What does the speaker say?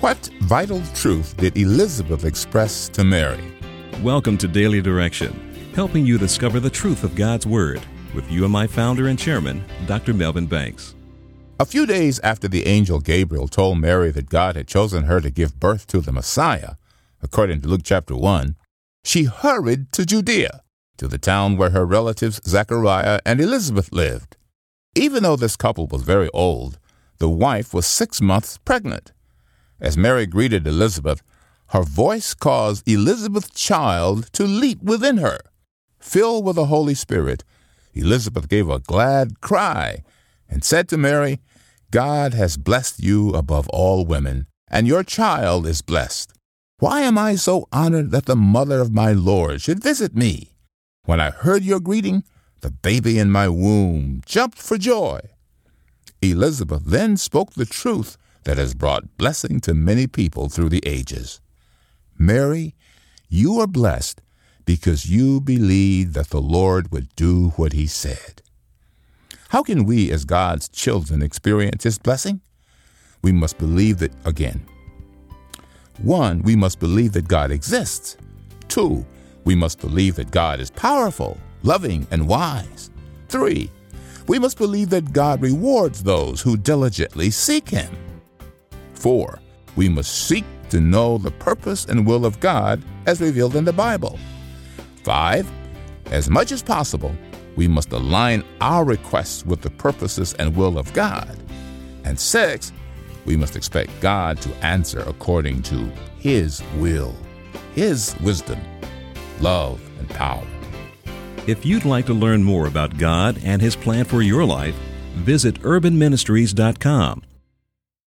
What vital truth did Elizabeth express to Mary? Welcome to Daily Direction, helping you discover the truth of God's Word with you and my founder and chairman, Dr. Melvin Banks. A few days after the angel Gabriel told Mary that God had chosen her to give birth to the Messiah, according to Luke chapter 1, she hurried to Judea, to the town where her relatives Zechariah and Elizabeth lived. Even though this couple was very old, the wife was 6 months pregnant. As Mary greeted Elizabeth, her voice caused Elizabeth's child to leap within her. Filled with the Holy Spirit, Elizabeth gave a glad cry and said to Mary, "God has blessed you above all women, and your child is blessed. Why am I so honored that the mother of my Lord should visit me? When I heard your greeting, the baby in my womb jumped for joy." Elizabeth then spoke the truth that has brought blessing to many people through the ages. Mary, you are blessed because you believed that the Lord would do what he said. How can we as God's children experience his blessing? We must believe that again. 1, we must believe that God exists. 2, we must believe that God is powerful, loving, and wise. 3, we must believe that God rewards those who diligently seek him. 4, we must seek to know the purpose and will of God as revealed in the Bible. 5, as much as possible, we must align our requests with the purposes and will of God. And 6, we must expect God to answer according to his will, his wisdom, love, and power. If you'd like to learn more about God and his plan for your life, visit urbanministries.com